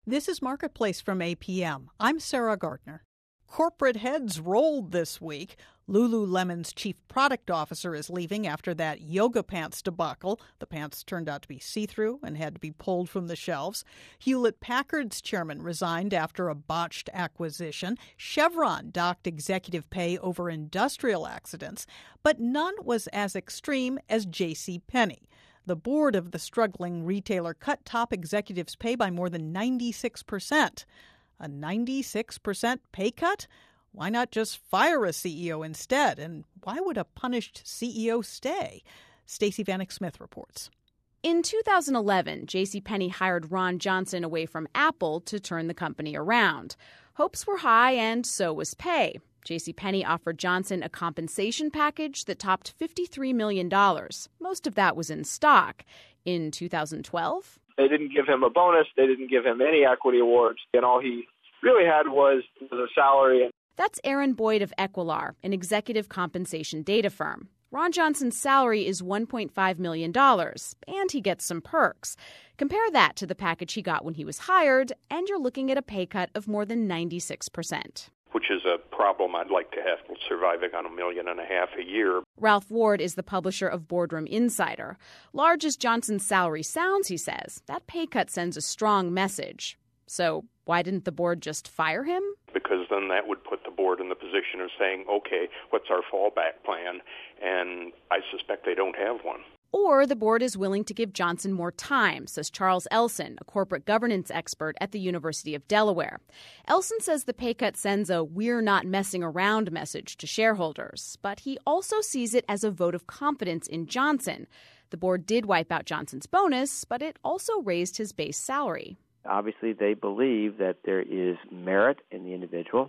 This is Marketplace from APM. I'm Sarah Gardner. Corporate heads rolled this week. Lululemon's chief product officer is leaving after that yoga pants debacle. The pants turned out to be see-through and had to be pulled from the shelves. Hewlett-Packard's chairman resigned after a botched acquisition. Chevron docked executive pay over industrial accidents, but none was as extreme as JCPenney. The board of the struggling retailer cut top executives' pay by more than 96%. A 96% pay cut? Why not just fire a CEO instead? And why would a punished CEO stay? Stacey Vanek Smith reports. In 2011, JCPenney hired Ron Johnson away from Apple to turn the company around. Hopes were high, and so was pay. JCPenney offered Johnson a compensation package that topped $53 million. Most of that was in stock. In 2012, they didn't give him a bonus. They didn't give him any equity awards. And all he really had was a salary. That's Aaron Boyd of Equilar, an executive compensation data firm. Ron Johnson's salary is $1.5 million, and he gets some perks. Compare that to the package he got when he was hired, and you're looking at a pay cut of more than 96%. Which is a problem I'd like to have surviving on $1.5 million a year. Ralph Ward is the publisher of Boardroom Insider. Large as Johnson's salary sounds, he says, that pay cut sends a strong message. So why didn't the board just fire him? Because then that would put the board in the position of saying, okay, what's our fallback plan? And I suspect they don't have one. Or the board is willing to give Johnson more time, says Charles Elson, a corporate governance expert at the University of Delaware. Elson says the pay cut sends a "we're not messing around" message to shareholders, but he also sees it as a vote of confidence in Johnson. The board did wipe out Johnson's bonus, but it also raised his base salary. Obviously, they believe that there is merit in the individual,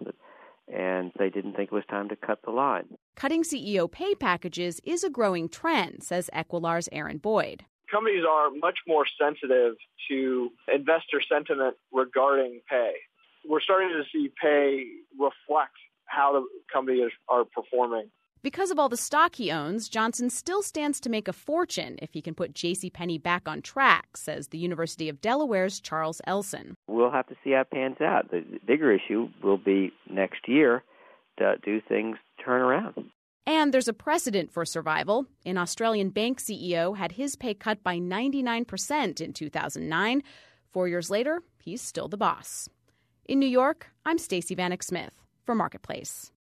and they didn't think it was time to cut the line. Cutting CEO pay packages is a growing trend, says Equilar's Aaron Boyd. Companies are much more sensitive to investor sentiment regarding pay. We're starting to see pay reflect how the companies are performing. Because of all the stock he owns, Johnson still stands to make a fortune if he can put JCPenney back on track, says the University of Delaware's Charles Elson. We'll have to see how it pans out. The bigger issue will be next year to do things turn around. And there's a precedent for survival. An Australian bank CEO had his pay cut by 99% in 2009. 4 years later, he's still the boss. In New York, I'm Stacey Vanek Smith for Marketplace.